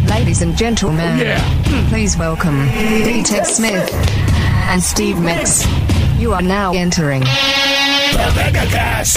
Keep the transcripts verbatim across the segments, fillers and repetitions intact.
Ladies and gentlemen, yeah. please welcome D-Ted Smith and Steve Mix. You are now entering the Megacast.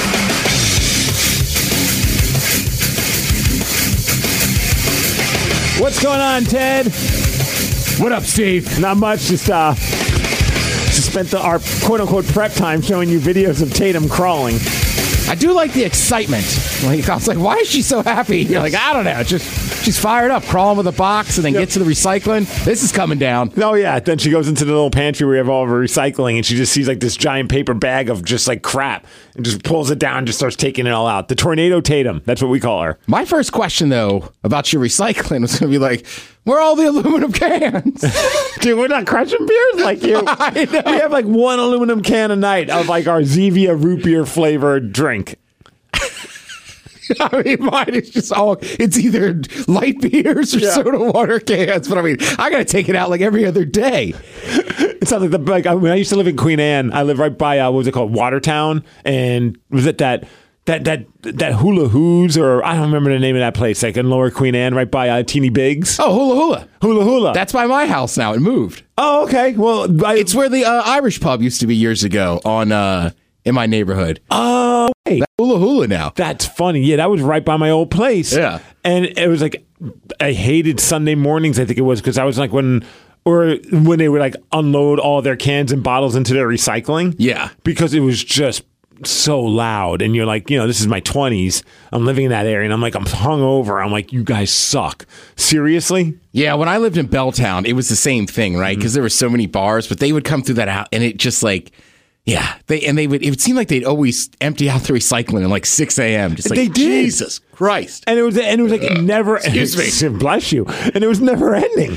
What's going on, Ted? What up, Steve? Not much. Just uh, just spent the, our quote-unquote prep time showing you videos of Tatum crawling. I do like the excitement. Like, I was like, why is she so happy? You're like, I don't know. Just she's fired up, crawling with a box, and then yep. gets to the recycling. This is coming down. Oh, yeah. Then she goes into the little pantry where we have all of her recycling, and she just sees like this giant paper bag of just like crap and just pulls it down and just starts taking it all out. The Tornado Tatum. That's what we call her. My first question, though, about your recycling was going to be like, where are all the aluminum cans? Dude, we're not crushing beers like you. I know. We have like one aluminum can a night of like our Zevia root beer flavored drink. I mean, mine is just all, it's either light beers or yeah. soda water cans. But I mean, I got to take it out like every other day. It sounds like the, like, I, mean, I used to live in Queen Anne. I live right by, uh, what was it called? Watertown. And was it that, that, that, that Hula Hoos, or I don't remember the name of that place, like in Lower Queen Anne, right by uh, Teeny Biggs. Oh, Hula Hula. Hula Hula. That's by my house now. It moved. Oh, okay. Well, I, it's where the uh, Irish pub used to be years ago on, uh, in my neighborhood. Oh, hey. That's Hula Hula now. That's funny. Yeah, that was right by my old place. Yeah. And it was like, I hated Sunday mornings, I think it was, because I was like, when, or when they would like unload all their cans and bottles into their recycling. Yeah. Because it was just so loud. And you're like, you know, this is my twenties. I'm living in that area. And I'm like, I'm hungover. I'm like, you guys suck. Seriously? Yeah, when I lived in Belltown, it was the same thing, right? Because mm-hmm. there were so many bars, but they would come through that out, and it just like, yeah, they and they would. It would seem like they'd always empty out the recycling at like six a.m. Just like, they did. Jesus Christ, and it was and it was like uh, never. Excuse me, bless you. And it was never ending.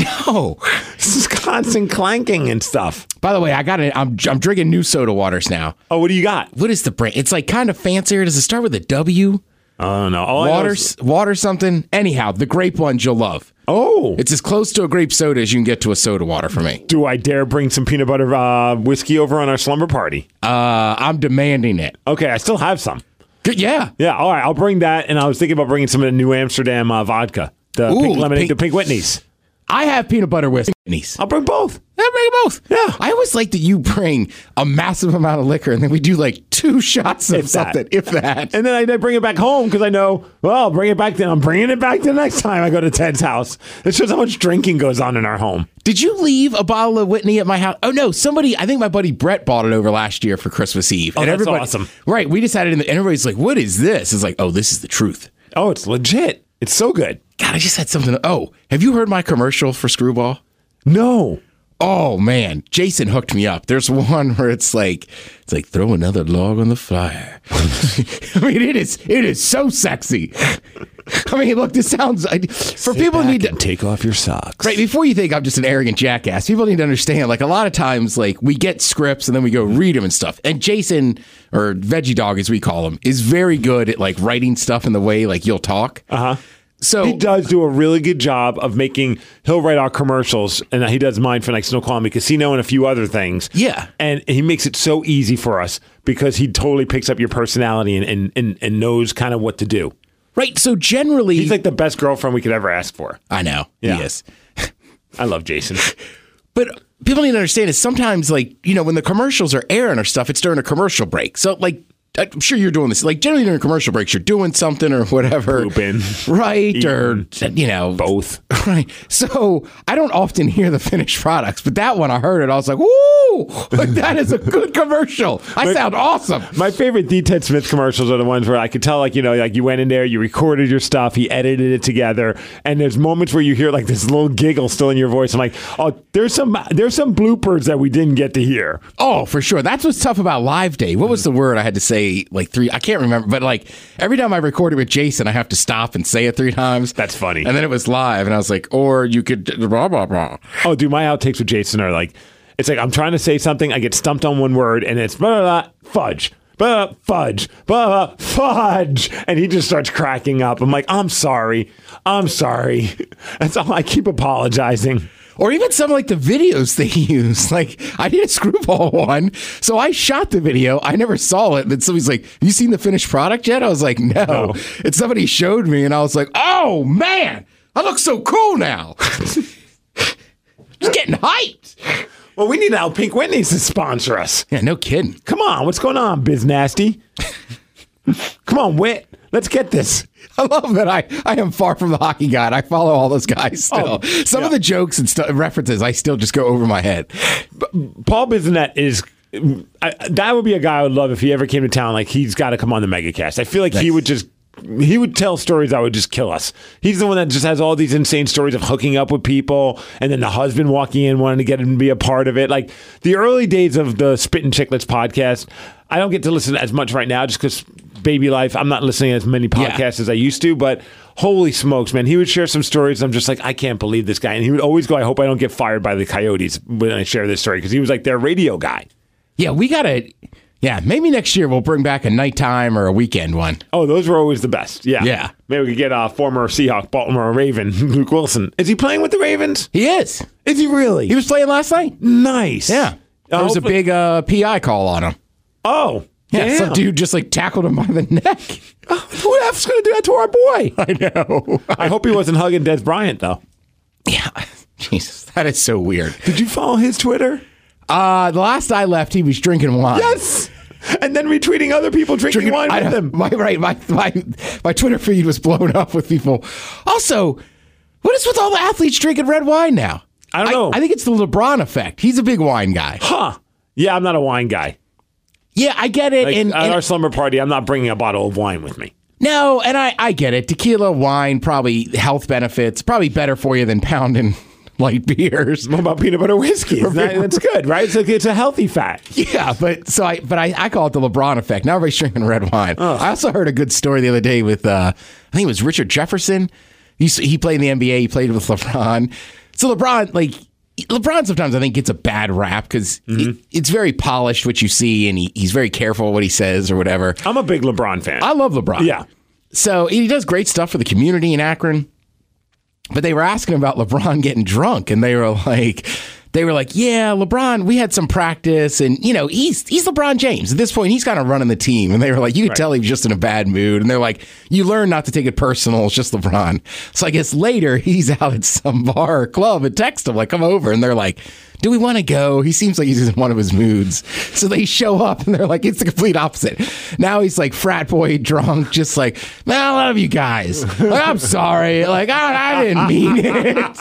No, this is constant clanking and stuff. By the way, I got it. I'm I'm drinking new soda waters now. Oh, what do you got? What is the brand? It's like kind of fancier. Does it start with a W? Oh no, all water, is- water something. Anyhow, the grape ones you'll love. Oh. It's as close to a grape soda as you can get to a soda water for me. Do I dare bring some peanut butter uh, whiskey over on our slumber party? Uh, I'm demanding it. Okay, I still have some. Good, yeah. Yeah, all right, I'll bring that, and I was thinking about bringing some of the New Amsterdam uh, vodka. The Ooh, pink lemonade, pink, the Pink Whitney's. I have peanut butter whiskey. I'll bring both. Yeah, bring both. Yeah. I always like that you bring a massive amount of liquor and then we do like two shots of if something, that. if that. And then I, I bring it back home because I know, well, I'll bring it back then. I'm bringing it back the next time I go to Ted's house. It shows how much drinking goes on in our home. Did you leave a bottle of Whitney at my house? Oh, no. Somebody, I think my buddy Brett bought it over last year for Christmas Eve. Oh, and that's everybody, awesome. Right. We just had it in the, and everybody's like, what is this? It's like, oh, this is the truth. Oh, it's legit. It's so good. God, I just had something. Oh, have you heard my commercial for Screwball? No. Oh man, Jason hooked me up. There's one where it's like, it's like throw another log on the fire. I mean, it is, it is so sexy. I mean, look, this sounds I, for Sit people who need to take off your socks. Right before you think I'm just an arrogant jackass, people need to understand. Like a lot of times, like we get scripts and then we go read them and stuff. And Jason, or Veggie Dog as we call him, is very good at like writing stuff in the way like you'll talk. Uh huh. So he does do a really good job of making. He'll write our commercials, and he does mine for like Snoqualmie Casino and a few other things. Yeah, and he makes it so easy for us because he totally picks up your personality and and, and, and knows kind of what to do. Right. So generally, he's like the best girlfriend we could ever ask for. I know. Yeah. He is. I love Jason. But people need to understand is sometimes like, you know, when the commercials are airing or stuff, it's during a commercial break. So like, I'm sure you're doing this. Like generally during commercial breaks, you're doing something or whatever. Pooping. Right. Eating. Or, you know. Both. Right. So I don't often hear the finished products, but that one I heard it. I was like, woo, like that is a good commercial. I my, sound awesome. My favorite D-Ted Smith commercials are the ones where I could tell, like, you know, like you went in there, you recorded your stuff, he edited it together. And there's moments where you hear like this little giggle still in your voice. I'm like, oh, there's some, there's some bloopers that we didn't get to hear. Oh, for sure. That's what's tough about Live Day. What was the word I had to say? Like three, I can't remember, but like every time I recorded with Jason, I have to stop and say it three times. That's funny. And then it was live, and I was like, or you could blah blah blah. Oh, dude, my outtakes with Jason are like, it's like I'm trying to say something, I get stumped on one word, and it's blah blah, blah fudge. Blah, fudge, blah, fudge, and he just starts cracking up. I'm like, I'm sorry, I'm sorry. That's all. I keep apologizing. Or even some like the videos they use. Like I did a Screwball one, so I shot the video. I never saw it. And then somebody's like, "Have you seen the finished product yet?" I was like, "No." no. And somebody showed me, and I was like, "Oh man!" I look so cool now. Just getting hyped. Well, we need now Pink Whitney's to sponsor us. Yeah, no kidding. Come on, what's going on, Biz Nasty? Come on, Whit. Let's get this. I love that I, I am far from the hockey guy. And I follow all those guys still. Oh, Some yeah. of the jokes and stuff, references, I still just go over my head. Paul Bissonnette is. I, that would be a guy I would love if he ever came to town. Like, he's got to come on the Megacast. I feel like he would just. He would tell stories that would just kill us. He's the one that just has all these insane stories of hooking up with people, and then the husband walking in wanting to get him to be a part of it. Like the early days of the Spittin' Chicklets podcast, I don't get to listen as much right now just because baby life. I'm not listening to as many podcasts yeah. as I used to, but holy smokes, man. He would share some stories. I'm just like, I can't believe this guy. And he would always go, I hope I don't get fired by the Coyotes when I share this story, because he was like their radio guy. Yeah, we got to... Yeah, maybe next year we'll bring back a nighttime or a weekend one. Oh, those were always the best. Yeah. Yeah. Maybe we could get a former Seahawk, Baltimore Raven, Luke Wilson. Is he playing with the Ravens? He is. Is he really? He was playing last night. Nice. Yeah. There Uh, was a hopefully- big uh, P I call on him. Oh. Yeah, damn. some dude just like tackled him by the neck. Oh, who the F's going to do that to our boy? I know. I hope he wasn't hugging Des Bryant, though. Yeah. Jesus, that is so weird. Did you follow his Twitter? Uh, the last I left, he was drinking wine. Yes. And then retweeting other people drinking, Drinking wine I with don't- him. My, right, my, my, my Twitter feed was blown up with people. Also, what is with all the athletes drinking red wine now? I don't know. I think it's the LeBron effect. He's a big wine guy. Huh. Yeah, I'm not a wine guy. Yeah, I get it. Like, and, at and our slumber party, I'm not bringing a bottle of wine with me. No, and I, I get it. Tequila, wine, probably health benefits, probably better for you than pounding light beers. What about peanut butter whiskey? That, that's good, right? It's a, it's a healthy fat. Yeah, but so I, but I, I call it the LeBron effect. Now everybody's drinking red wine. Ugh. I also heard a good story the other day with, uh, I think it was Richard Jefferson. He he played in the N B A. He played with LeBron. So LeBron, like LeBron, sometimes I think gets a bad rap because mm-hmm. it, it's very polished what you see, and he, he's very careful what he says or whatever. I'm a big LeBron fan. I love LeBron. Yeah. So he does great stuff for the community in Akron. But they were asking about LeBron getting drunk, and they were like, they were like, yeah, LeBron, we had some practice, and you know, he's he's LeBron James. At this point, he's kind of running the team. And they were like, you could right. tell he was just in a bad mood. And they're like, you learn not to take it personal. It's just LeBron. So I guess later he's out at some bar or club and text him like, come over. And they're like, do we want to go? He seems like he's in one of his moods. So they show up and they're like, it's the complete opposite. Now he's like frat boy drunk, just like, man, I love you guys. Like, I'm sorry. Like, I, I didn't mean it.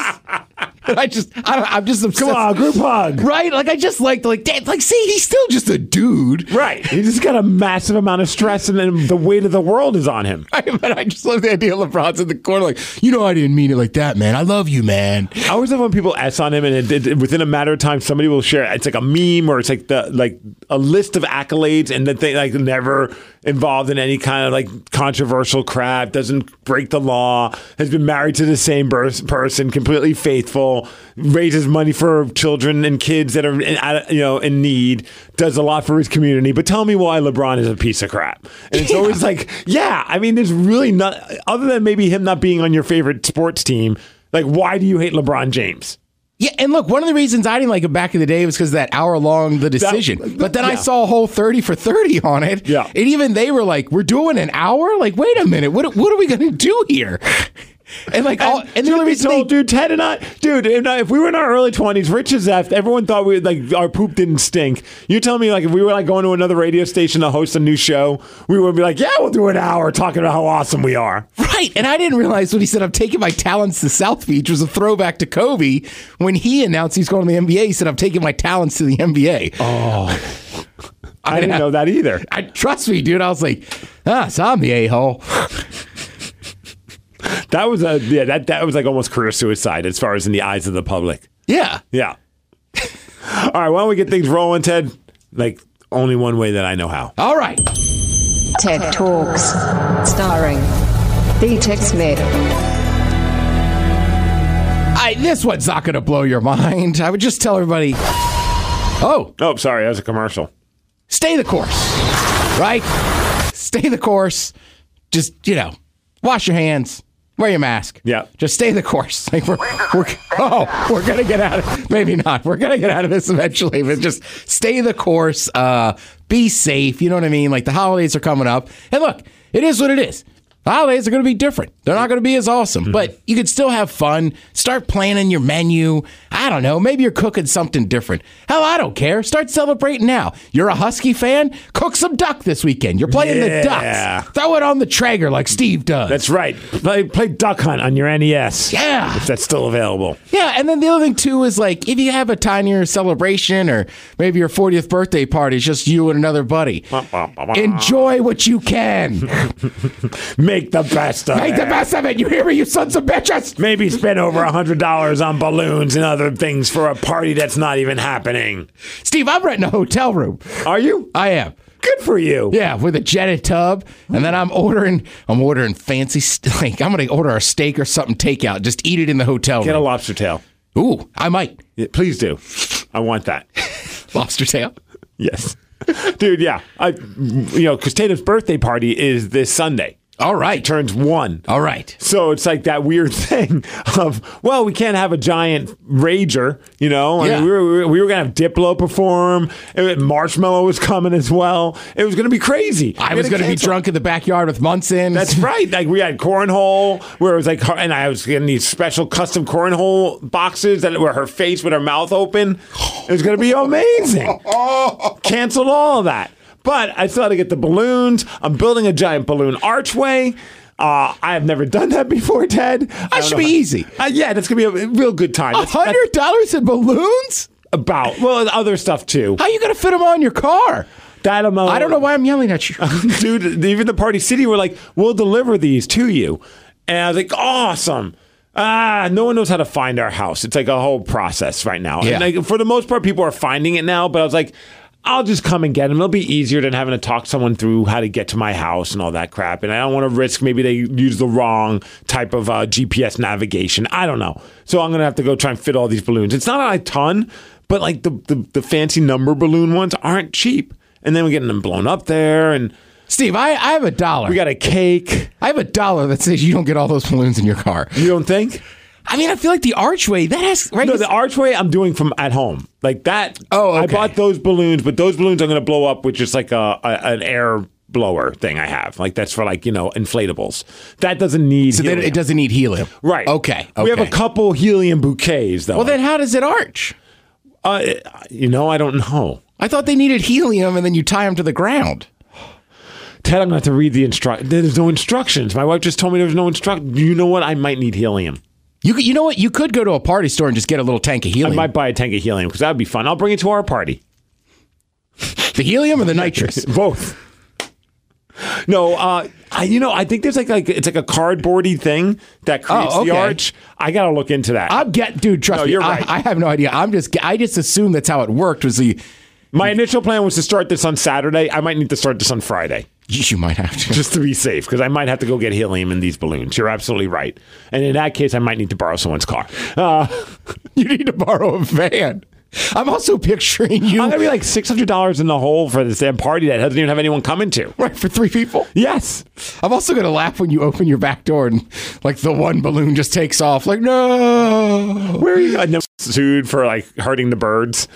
I just, I don't, I'm just obsessed. Come on, group hug. Right? Like, I just like, like, Dad, like, see, he's still just a dude. Right. He just got a massive amount of stress, and then the weight of the world is on him. But I just love the idea of LeBron's in the corner, like, you know, I didn't mean it like that, man. I love you, man. I always love when people S on him, and it, it, within a matter of time, somebody will share. It's like a meme, or it's like the like a list of accolades, and that they like never involved in any kind of like controversial crap. Doesn't break the law. Has been married to the same person. Completely faithful. Raises money for children and kids that are in, you know in need. Does a lot for his community. But tell me why LeBron is a piece of crap. And it's yeah. always like, yeah. I mean, there's really not, other than maybe him not being on your favorite sports team. Like, why do you hate LeBron James? Yeah, and look, one of the reasons I didn't like it back in the day was because that hour long the decision. That, but then yeah. I saw a whole thirty for thirty on it. Yeah. And even they were like, we're doing an hour? Like, wait a minute, what what are we gonna do here? And like, all, and, and the only reason told, they, dude, Ted and I, dude, if we were in our early twenties, Rich as F, everyone thought we like our poop didn't stink. You tell me, like, if we were like going to another radio station to host a new show, we would be like, yeah, we'll do an hour talking about how awesome we are. Right. And I didn't realize when he said, I'm taking my talents to South Beach was a throwback to Kobe. When he announced he's going to the N B A, he said, I'm taking my talents to the N B A. Oh, I didn't know that either. I trust me, dude. I was like, ah, so I'm the a-hole. That was a yeah. That that was like almost career suicide as far as in the eyes of the public. Yeah, yeah. All right, why don't we get things rolling, Ted? Like only one way that I know how. All right. TED Talks, starring D Tech Smith. I, this one's not going to blow your mind. I would just tell everybody. Oh, oh, sorry, that was a commercial. Stay the course, right? Stay the course. Just you know, wash your hands. Wear your mask. Yeah. Just stay the course. Like we're, we're oh, we're gonna get out of maybe not. We're gonna get out of this eventually, but just stay the course. Uh, be safe. You know what I mean? Like the holidays are coming up, and look, it is what it is. Holidays are going to be different. They're not going to be as awesome, mm-hmm. but you can still have fun. Start planning your menu. I don't know. Maybe you're cooking something different. Hell, I don't care. Start celebrating now. You're a Husky fan? Cook some duck this weekend. You're playing yeah. the Ducks. Throw it on the Traeger like Steve does. That's right. Play, play Duck Hunt on your N E S. Yeah. If that's still available. Yeah, and then the other thing, too, is like if you have a tinier celebration or maybe your fortieth birthday party is just you and another buddy, enjoy what you can. Make the best of Make it. Make the best of it. You hear me, you sons of bitches? Maybe spend over one hundred dollars on balloons and other things for a party that's not even happening. Steve, I'm renting a hotel room. Are you? I am. Good for you. Yeah, with a jetted tub, and then I'm ordering. I'm ordering fancy. Like I'm going to order a steak or something takeout. Just eat it in the hotel Get room. a lobster tail. Ooh, I might. Yeah, please do. I want that. Lobster tail. Yes, dude. Yeah, I. You know, because Tatum's birthday party is this Sunday. All right. She turns one. All right. So it's like that weird thing of, well, we can't have a giant rager, you know? I yeah. mean, we were, we were going to have Diplo perform. It, Marshmallow was coming as well. It was going to be crazy. I was going to be drunk in the backyard with Munson. That's right. Like we had cornhole where it was like, and I was getting these special custom cornhole boxes that were her face with her mouth open. It was going to be amazing. Canceled all of that. But I still had to get the balloons. I'm building a giant balloon archway. Uh, I have never done that before, Ted. That should be how, easy. Uh, yeah, that's going to be a real good time. one hundred dollars in balloons? About. Well, other stuff, too. How are you going to fit them on your car? That I'm, uh, I don't know why I'm yelling at you. Dude, even the Party City were like, we'll deliver these to you. And I was like, awesome. Ah, no one knows how to find our house. It's like a whole process right now. Yeah. And like, for the most part, people are finding it now. But I was like, I'll just come and get them. It'll be easier than having to talk someone through how to get to my house and all that crap. And I don't want to risk maybe they use the wrong type of uh, G P S navigation. I don't know. So I'm going to have to go try and fit all these balloons. It's not a ton, but like the, the, the fancy number balloon ones aren't cheap. And then we're getting them blown up there. And Steve, I, I have a dollar. We got a cake. I have a dollar that says you don't get all those balloons in your car. You don't think? I mean, I feel like the archway, that has... Right? No, the archway I'm doing from at home. Like that. Oh, okay. I bought those balloons, but those balloons I'm going to blow up with just like a, a an air blower thing I have. Like that's for like, you know, inflatables. That doesn't need So helium. then it doesn't need helium. Right. Okay. okay. We have a couple helium bouquets, though. Well, then how does it arch? Uh, you know, I don't know. I thought they needed helium and then you tie them to the ground. Ted, I'm going to have to read the instructions. There's no instructions. My wife just told me there was no instructions. You know what? I might need helium. You could, you know what? You could go to a party store and just get a little tank of helium. I might buy a tank of helium because that would be fun. I'll bring it to our party. The helium or the nitrous? Both. No, uh, I, you know, I think there's like like it's like a cardboardy thing that creates oh, okay. the arch. I gotta look into that. I'm get, dude. Trust no, me, you're I, right. I have no idea. I'm just, I just assumed that's how it worked. Was the my initial plan was to start this on Saturday. I might need to start this on Friday. You might have to. Just to be safe, because I might have to go get helium in these balloons. You're absolutely right. And in that case, I might need to borrow someone's car. Uh, you need to borrow a van. I'm also picturing you. I'm going to be like six hundred dollars in the hole for this damn party that doesn't even have anyone coming to. Right, for three people? Yes. I'm also going to laugh when you open your back door and like the one balloon just takes off. Like, no. Where are you got sued for like hurting the birds?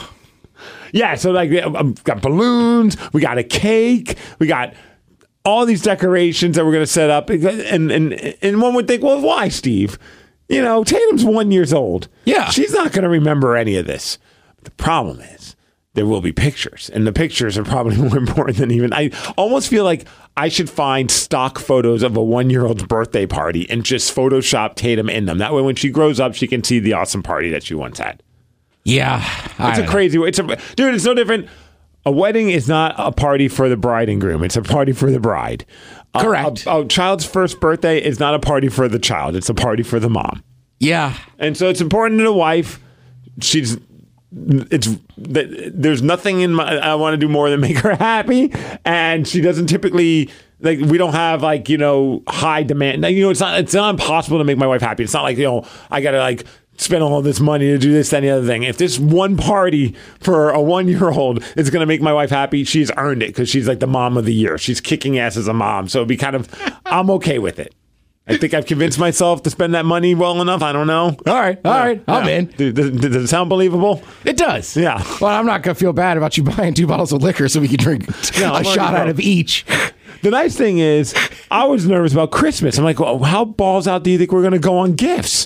Yeah, so like we got balloons, we got a cake, we got all these decorations that we're going to set up, and and and one would think, well, why, Steve? You know, Tatum's one years old. Yeah, she's not going to remember any of this. But the problem is, there will be pictures, and the pictures are probably more important than even. I almost feel like I should find stock photos of a one-year-old's birthday party and just Photoshop Tatum in them. That way, when she grows up, she can see the awesome party that she once had. Yeah, it's a crazy way. It's a dude. It's no different. A wedding is not a party for the bride and groom. It's a party for the bride. Correct. A, a, a child's first birthday is not a party for the child. It's a party for the mom. Yeah, and so it's important to the wife. She's. It's there's nothing in my. I want to do more than make her happy, and she doesn't typically. Like we don't have like you know high demand. You know it's not. It's not impossible to make my wife happy. It's not like you know I gotta like. Spend all this money to do this, that, and the other thing. If this one party for a one-year-old is going to make my wife happy, she's earned it because she's like the mom of the year. She's kicking ass as a mom. So it'd be kind of, I'm okay with it. I think I've convinced myself to spend that money well enough. I don't know. All right. All yeah. right. I'm yeah. in. Does, does, does it sound believable? It does. Yeah. Well, I'm not going to feel bad about you buying two bottles of liquor so we can drink no, a shot out of each. The nice thing is, I was nervous about Christmas. I'm like, well, how balls out do you think we're going to go on gifts?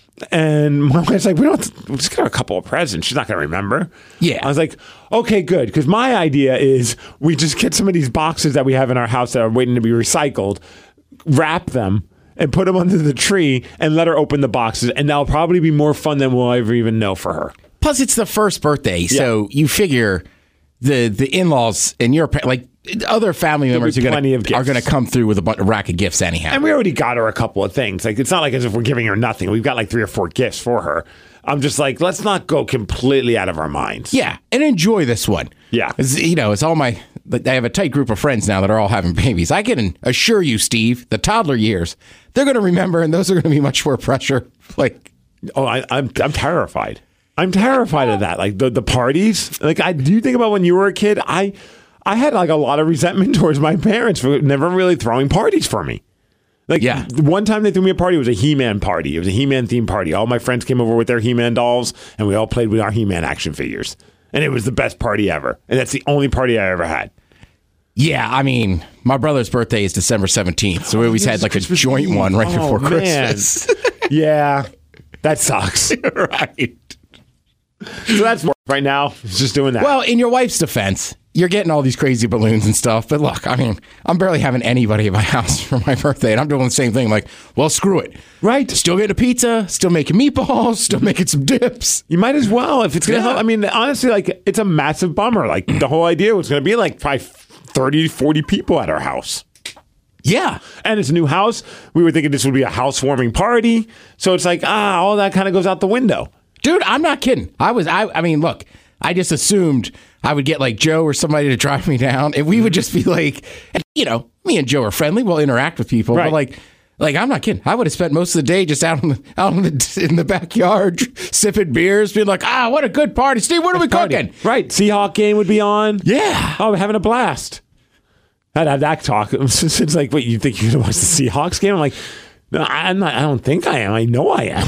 And my wife's like, we don't, we'll just get her a couple of presents. She's not going to remember. Yeah. I was like, okay, good. Because my idea is we just get some of these boxes that we have in our house that are waiting to be recycled, wrap them, and put them under the tree and let her open the boxes. And that'll probably be more fun than we'll ever even know for her. Plus, it's the first birthday. So you figure the the in-laws and your, pa- like, other family members are plenty going of to gifts. are going to come through with a, bu- a rack of gifts anyhow. And we already got her a couple of things. Like, it's not like as if we're giving her nothing. We've got like three or four gifts for her. I'm just like, let's not go completely out of our minds. Yeah, and enjoy this one. Yeah. It's, you know, it's all my, I have a tight group of friends now that are all having babies. I can assure you, Steve, the toddler years, they're going to remember, and those are going to be much more pressure. Like, Oh, I, I'm I'm terrified. I'm terrified of that. Like the, the parties. Like, I do you think about when you were a kid? I I had like a lot of resentment towards my parents for never really throwing parties for me. Like, Yeah. the one time they threw me a party, it was a He-Man party. It was a He-Man themed party. All my friends came over with their He-Man dolls, and we all played with our He-Man action figures. And it was the best party ever. And that's the only party I ever had. yeah, I mean, my brother's birthday is December seventeenth, so we always had like a Christmas joint Eve. one right Oh, before man. Christmas. Yeah, that sucks. Right. So that's more right now. It's just doing that. Well, in your wife's defense, you're getting all these crazy balloons and stuff. But look, I mean, I'm barely having anybody at my house for my birthday, and I'm doing the same thing. I'm like, well, screw it. Right. Still getting a pizza, still making meatballs, still making some dips. You might as well if it's going to Yeah. help. I mean, honestly, like, it's a massive bummer. Like, the whole idea was going to be like probably thirty, forty people at our house. Yeah. And it's a new house. We were thinking this would be a housewarming party. So it's like, ah, all that kind of goes out the window. Dude, I'm not kidding. I was, I, I mean, look, I just assumed I would get like Joe or somebody to drive me down, and we would just be like, and, you know, me and Joe are friendly. We'll interact with people, Right. but like, like I'm not kidding. I would have spent most of the day just out in the out in the, in the backyard sipping beers, being like, ah, what a good party, Steve. What are we cooking? Right. Seahawk game would be on. Yeah. Oh, we're having a blast. I'd have that talk. It's it's like, wait, you think you're going to watch the Seahawks game? I'm like, no, I'm not. I don't think I am. I know I am.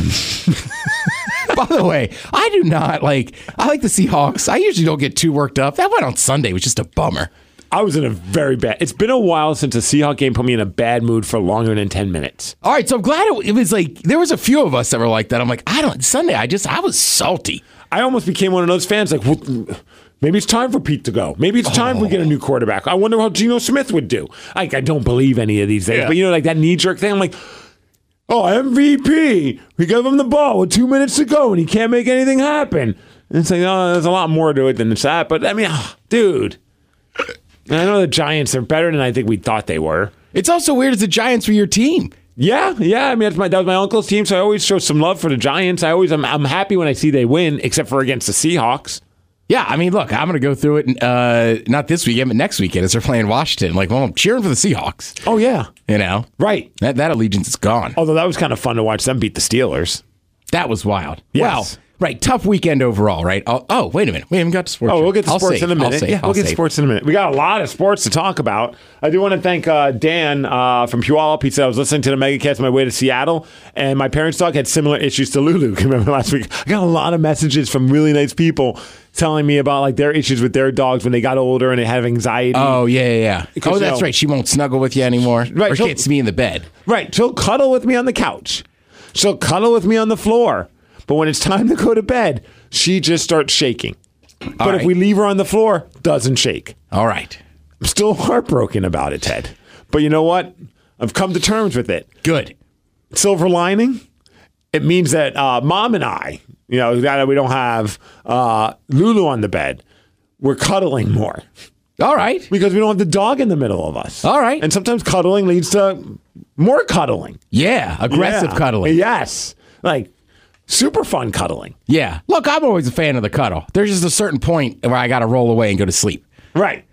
By the way, I do not like. I like the Seahawks. I usually don't get too worked up. That one on Sunday was just a bummer. I was in a very bad. It's been a while since a Seahawk game put me in a bad mood for longer than ten minutes. All right, so I'm glad it, it was like there was a few of us that were like that. I'm like, I don't. Sunday, I just I was salty. I almost became one of those fans. Like, well, maybe it's time for Pete to go. Maybe it's time we get a new quarterback. I wonder how Geno Smith would do. Like, I don't believe any of these things, Yeah. but you know, like that knee jerk thing. I'm like, oh, M V P. We gave him the ball with two minutes to go, and he can't make anything happen. And it's like, oh, there's a lot more to it than that. But I mean, oh, dude, I know the Giants are better than I think we thought they were. It's also weird as the Giants were your team. Yeah, yeah. I mean, that's my, that was my uncle's team, so I always show some love for the Giants. I always, I'm, I'm happy when I see they win, except for against the Seahawks. Yeah, I mean, look, I'm going to go through it. Uh, not this weekend, but next weekend as they're playing Washington. Like, well, I'm cheering for the Seahawks. Oh yeah, You know, right. that that allegiance is gone. Although that was kind of fun to watch them beat the Steelers. That was wild. Yes. Wow. Right, tough weekend overall, right? Oh, oh, wait a minute. We haven't got to sports. Oh, yet. we'll get to I'll sports save. in a I'll minute. save. Yeah, I'll we'll get to save. sports in a minute. We got a lot of sports to talk about. I do want to thank uh, Dan uh, from Puyallup. He said I was listening to the MegaCast on my way to Seattle, and my parents' dog had similar issues to Lulu. Remember last week? I got a lot of messages from really nice people telling me about like their issues with their dogs when they got older and they have anxiety. Oh, yeah, yeah, yeah. Because, Oh, that's you know- right. She won't snuggle with you anymore. Right, Or she she'll- can't see me in the bed. Right. She'll cuddle with me on the couch. She'll cuddle with me on the floor. But when it's time to go to bed, she just starts shaking. But All if right. we leave her on the floor, doesn't shake. All right. I'm still heartbroken about it, Ted. But you know what? I've come to terms with it. Good. Silver lining, it means that uh, mom and I, you know, that we don't have uh, Lulu on the bed, we're cuddling more All right. because we don't have the dog in the middle of us. All right. And sometimes cuddling leads to more cuddling. Yeah, aggressive Yeah. cuddling. Yes. Like super fun cuddling. Yeah. Look, I'm always a fan of the cuddle. There's just a certain point where I got to roll away and go to sleep. Right.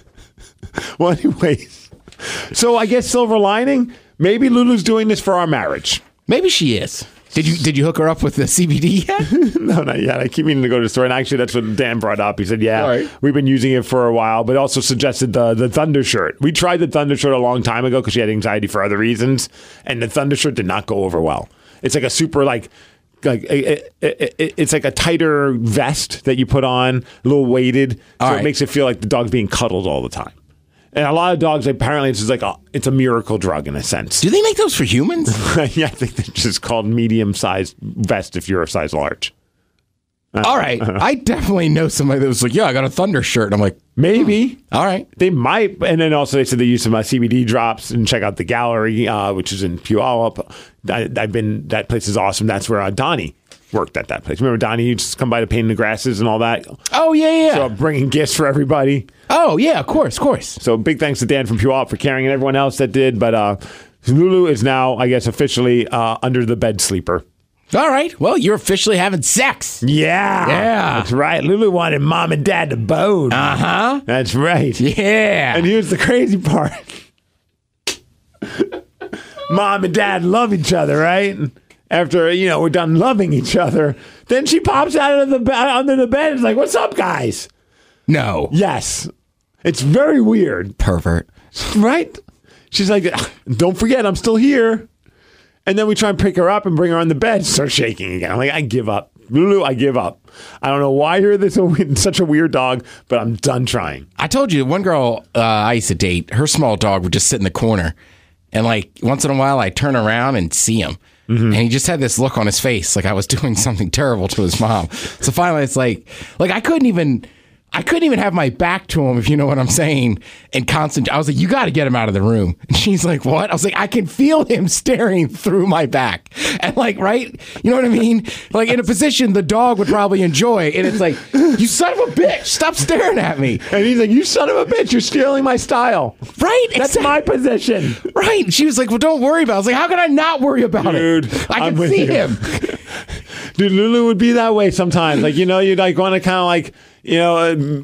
Well, anyways. So I guess silver lining, maybe Lulu's doing this for our marriage. Maybe she is. Did you did you hook her up with the C B D yet? No, not yet. I keep meaning to go to the store. And actually, that's what Dan brought up. He said, yeah, All right. we've been using it for a while, but also suggested the, the Thunder shirt. We tried the Thunder shirt a long time ago because she had anxiety for other reasons. And the Thunder shirt did not go over well. It's like a super, like, like it, it, it, it's like a tighter vest that you put on, a little weighted. So All it right. makes it feel like the dog's being cuddled all the time. And a lot of dogs, apparently, it's just like a, it's a miracle drug in a sense. Do they make those for humans? Yeah, I think they're just called medium-sized vest if you're a size large. Uh, All right. I, I definitely know somebody that was like, yeah, I got a Thunder shirt. And I'm like, maybe. Hmm. All right. They might. And then also they said they use some uh, C B D drops, and check out the gallery, uh, which is in Puyallup. I, I've been, that place is awesome. That's where uh, Donnie worked at that place. Remember Donnie used to come by to paint the grasses and all that? Oh, yeah, yeah. So bringing gifts for everybody. Oh, yeah, of course, of course. So big thanks to Dan from Puyallup for caring and everyone else that did. But uh, Lulu is now, I guess, officially uh, under the bed sleeper. All right. Well, you're officially having sex. Yeah. Yeah. That's right. Lulu wanted mom and dad to bone. Uh-huh. That's right. Yeah. And here's the crazy part. Mom and dad love each other, right? After, you know, we're done loving each other, then she pops out of the be- under the bed and is like, what's up, guys? No. Yes. It's very weird. Pervert. Right? She's like, don't forget, I'm still here. And then we try and pick her up and bring her on the bed. Start shaking again. I'm like, I give up. Lulu, I give up. I don't know why you're this such a weird dog, but I'm done trying. I told you, one girl uh, I used to date, her small dog would just sit in the corner. And like once in a while, I'd turn around and see him. Mm-hmm. And he just had this look on his face like I was doing something terrible to his mom. So finally, it's like, like I couldn't even... I couldn't even have my back to him, if you know what I'm saying, and constant. I was like, you got to get him out of the room. And she's like, what? I was like, I can feel him staring through my back. And like, right? You know what I mean? Like in a position the dog would probably enjoy. And it's like, you son of a bitch, stop staring at me. And he's like, you son of a bitch, you're stealing my style. Right? That's exactly. my position. Right. And she was like, well, don't worry about it. I was like, how can I not worry about Dude, it? I I'm can with see you. him. Dude, Lulu would be that way sometimes. Like, you know, you'd like want to kind of like, you know,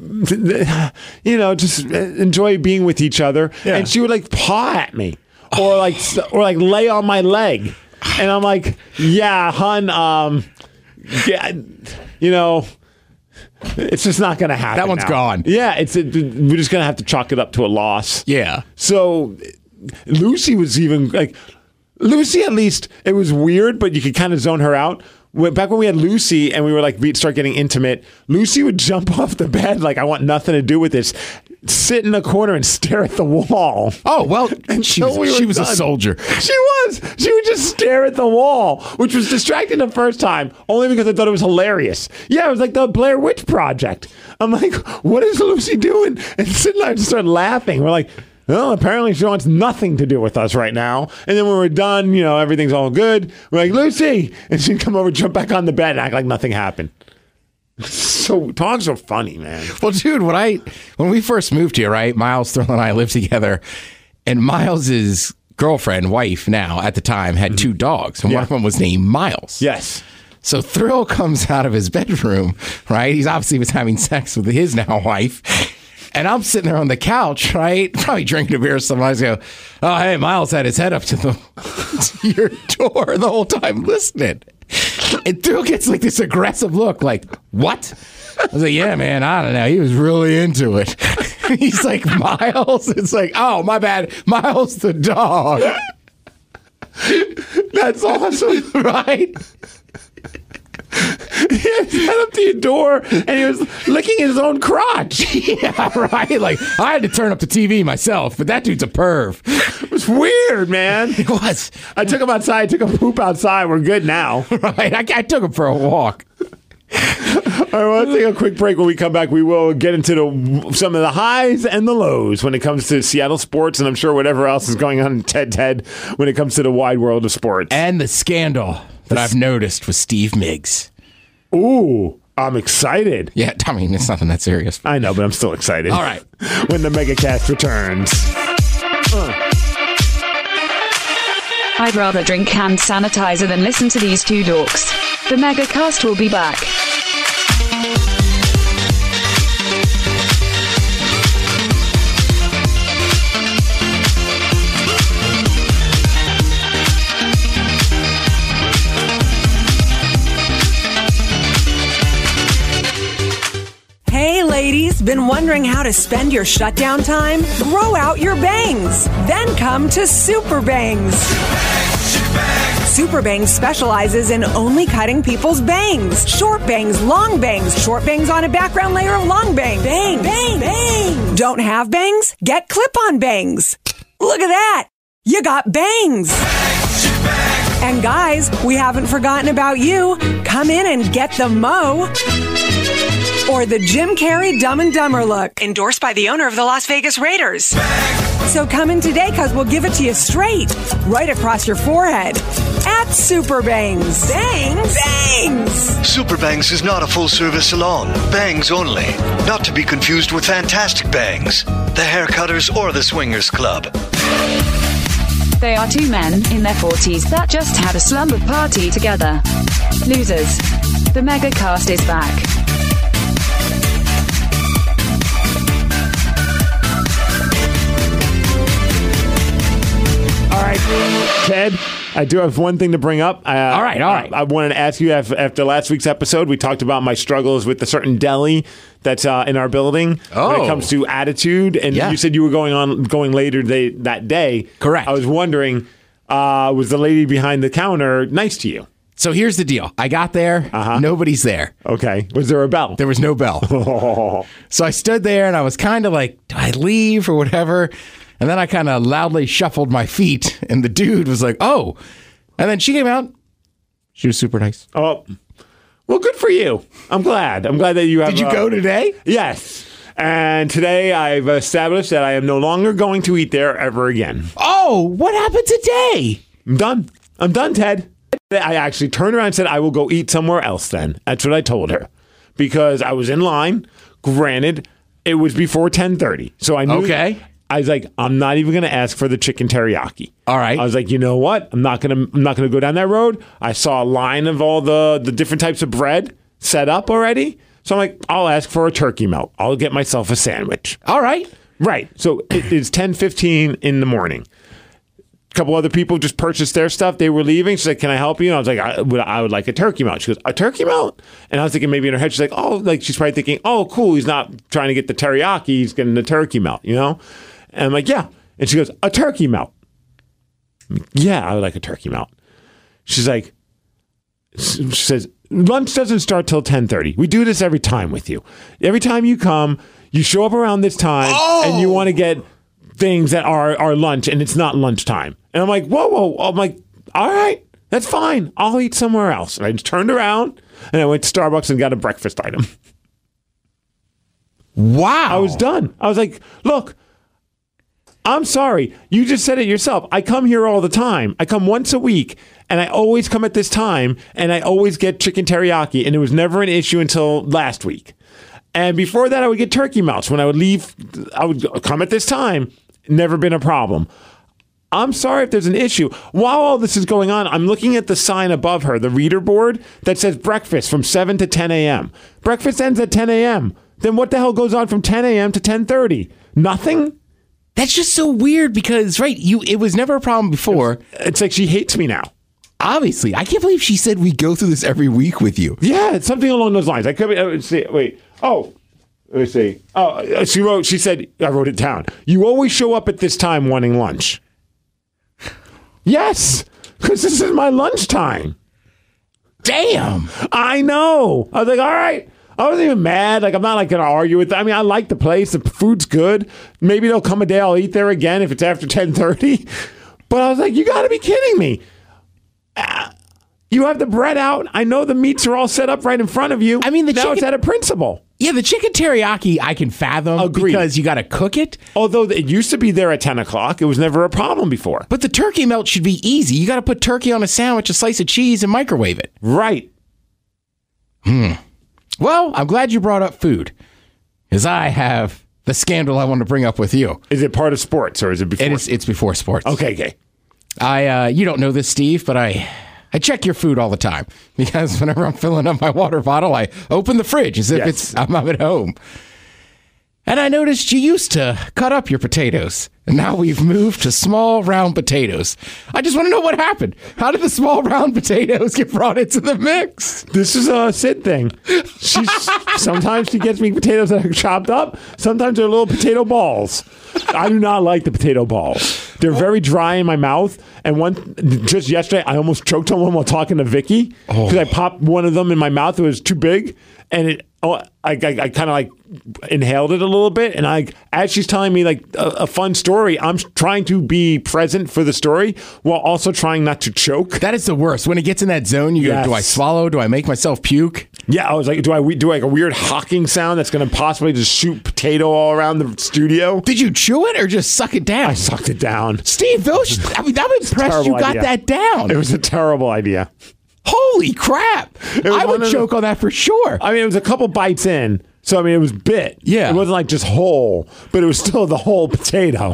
uh, you know, just enjoy being with each other. Yeah. And she would like paw at me or like, or like lay on my leg. And I'm like, yeah, hun, um, yeah, you know, it's just not going to happen. That one's now. gone. Yeah. It's, it, we're just going to have to chalk it up to a loss. Yeah. So Lucy was even like, Lucy, at least it was weird, but you could kind of zone her out. When, back when we had Lucy and we were like, we'd start getting intimate, Lucy would jump off the bed like, I want nothing to do with this, sit in a corner and stare at the wall. Oh, well, she was, we she was a done. soldier. She was. She would just stare at the wall, which was distracting the first time, only because I thought it was hilarious. Yeah, it was like the Blair Witch Project. I'm like, what is Lucy doing? And sitting there and just started laughing. We're like, well, apparently she wants nothing to do with us right now. And then when we're done, you know, everything's all good. We're like, Lucy! And she'd come over, jump back on the bed, and act like nothing happened. So dogs are funny, man. Well, dude, when I when we first moved here, right, Miles, Thrill, and I lived together, and Miles's girlfriend, wife now at the time, had mm-hmm. two dogs, and yeah. one of them was named Miles. Yes. So Thrill comes out of his bedroom, right? He's obviously was having sex with his now wife. And I'm sitting there on the couch, right? Probably drinking a beer or something. I just go, oh, hey, Miles had his head up to, the, to your door the whole time listening. And Thrill gets like this aggressive look, like, what? I was like, yeah, man, I don't know. He was really into it. He's like, Miles? It's like, oh, my bad. Miles the dog. That's awesome. Right? He had his head up to your door and he was licking his own crotch. Yeah, right. Like, I had to turn up the T V myself, but that dude's a perv. It was weird, man. It was. I took him outside, took a poop outside. We're good now. Right. I, I took him for a walk. All right, well, let's take a quick break. When we come back, we will get into the, some of the highs and the lows when it comes to Seattle sports, and I'm sure whatever else is going on in Ted Ted when it comes to the wide world of sports. And the scandal that I've noticed with Steve Miggs. Ooh, I'm excited. Yeah, I mean, it's nothing that serious. I know, but I'm still excited. All right. When the MegaCast returns. Uh. I'd rather drink hand sanitizer than listen to these two dorks. The MegaCast will be back. Hey ladies, been wondering how to spend your shutdown time? Grow out your bangs. Then come to Super Bangs. Super Bangs specializes in only cutting people's bangs. Short bangs, long bangs, short bangs on a background layer of long bangs. Bang, bang, bang. Don't have bangs? Get clip-on bangs. Look at that. You got bangs. And guys, we haven't forgotten about you. Come in and get the mo. Or the Jim Carrey Dumb and Dumber look. Endorsed by the owner of the Las Vegas Raiders. So come in today because we'll give it to you straight, right across your forehead. At Super Bangs. Bangs? Bangs! Super Bangs is not a full-service salon. Bangs only. Not to be confused with Fantastic Bangs, the haircutters or the swingers club. They are two men in their forties that just had a slumber party together. Losers. The Megacast is back. All right, Ted, I do have one thing to bring up. Uh, all right, all right. I, I wanted to ask you, after last week's episode, we talked about my struggles with a certain deli that's uh, in our building oh. when it comes to attitude. And yeah. you said you were going on going later they, that day. Correct. I was wondering, uh, was the lady behind the counter nice to you? So here's the deal. I got there. Uh-huh. Nobody's there. Okay. Was there a bell? There was no bell. Oh. So I stood there and I was kind of like, do I leave or whatever? And then I kind of loudly shuffled my feet, and the dude was like, oh. And then she came out. She was super nice. Oh, well, good for you. I'm glad. I'm glad that you have... Did you uh, go today? Yes. And today I've established that I am no longer going to eat there ever again. Oh, what happened today? I'm done. I'm done, Ted. I actually turned around and said, I will go eat somewhere else then. That's what I told her. Because I was in line. Granted, it was before ten thirty. So I knew... Okay. I was like, I'm not even going to ask for the chicken teriyaki. All right. I was like, you know what? I'm not going to. I'm not going to go down that road. I saw a line of all the the different types of bread set up already. So I'm like, I'll ask for a turkey melt. I'll get myself a sandwich. All right. Right. So it is ten fifteen in the morning. A couple other people just purchased their stuff. They were leaving. She's like, can I help you? And I was like, I would, I would like a turkey melt. She goes, a turkey melt? And I was thinking maybe in her head, she's like, oh, like she's probably thinking, oh, cool. He's not trying to get the teriyaki. He's getting the turkey melt, you know? And I'm like, yeah. And she goes, a turkey melt. Like, yeah, I would like a turkey melt. She's like, she says, lunch doesn't start till ten thirty. We do this every time with you. Every time you come, you show up around this time oh! and you want to get things that are, are lunch and it's not lunchtime. And I'm like, whoa, whoa. I'm like, all right, that's fine. I'll eat somewhere else. And I just turned around and I went to Starbucks and got a breakfast item. Wow. I was done. I was like, look, I'm sorry. You just said it yourself. I come here all the time. I come once a week, and I always come at this time, and I always get chicken teriyaki, and it was never an issue until last week. And before that, I would get turkey melts. When I would leave, I would come at this time. Never been a problem. I'm sorry if there's an issue. While all this is going on, I'm looking at the sign above her, the reader board, that says breakfast from seven to ten a.m. Breakfast ends at ten a.m. Then what the hell goes on from ten a.m. to ten thirty? Nothing? That's just so weird because, right, you it was never a problem before. It's like she hates me now. Obviously. I can't believe she said we go through this every week with you. Yeah, it's something along those lines. I could be, uh, see, wait. Oh, let me see. Oh, she wrote, she said, I wrote it down. You always show up at this time wanting lunch. Yes, because this is my lunchtime. Damn. I know. I was like, all right. I wasn't even mad. Like, I'm not like going to argue with them. I mean, I like the place. The food's good. Maybe there'll come a day I'll eat there again if it's after ten thirty. But I was like, you got to be kidding me. Uh, you have the bread out. I know the meats are all set up right in front of you. I mean, the now chicken, it's at a principle. Yeah, the chicken teriyaki I can fathom Agreed. Because you got to cook it. Although it used to be there at ten o'clock. It was never a problem before. But the turkey melt should be easy. You got to put turkey on a sandwich, a slice of cheese, and microwave it. Right. Hmm. Well, I'm glad you brought up food, because I have the scandal I want to bring up with you. Is it part of sports, or is it before? It is, it's before sports. Okay, okay. I, uh, you don't know this, Steve, but I, I check your food all the time, because whenever I'm filling up my water bottle, I open the fridge as if Yes. it's I'm, I'm at home. And I noticed you used to cut up your potatoes, and now we've moved to small, round potatoes. I just want to know what happened. How did the small, round potatoes get brought into the mix? This is a Sid thing. She's sometimes she gets me potatoes that are chopped up. Sometimes they're little potato balls. I do not like the potato balls. They're very dry in my mouth. And one just yesterday, I almost choked on one while talking to Vicky because Oh. I popped one of them in my mouth. It was too big, and it. Oh, I, I, I kind of like inhaled it a little bit, and I, as she's telling me like a, a fun story, I'm trying to be present for the story while also trying not to choke. That is the worst. When it gets in that zone, you Yes. go, do I swallow? Do I make myself puke? Yeah, I was like, do I do like a weird hawking sound that's going to possibly just shoot potato all around the studio? Did you chew it or just suck it down? I sucked it down. Steve, those, I mean, I'm impressed you Terrible got idea. that down. It was a terrible idea. Holy crap. was I one would of the- choke on that for sure. I mean, it was a couple bites in, so I mean, it was bit. Yeah. It wasn't like just whole, but it was still the whole potato.